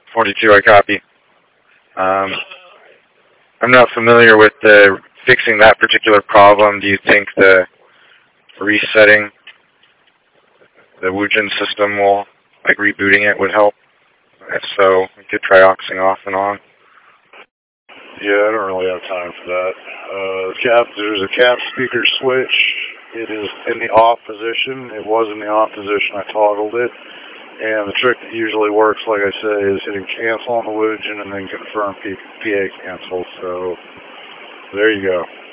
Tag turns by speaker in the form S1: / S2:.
S1: 42, I copy. Um, I'm not familiar with the fixing that particular problem. Do you think the resetting the Woojin system will, like rebooting it, would help? If so, we could try auxing off and on.
S2: Yeah, I don't really have time for that. There's a cap speaker switch. It is in the off position. It was in the on position. I toggled it. And the trick that usually works, like I say, is hitting cancel on the Woojin and then confirm PA cancel. So there you go.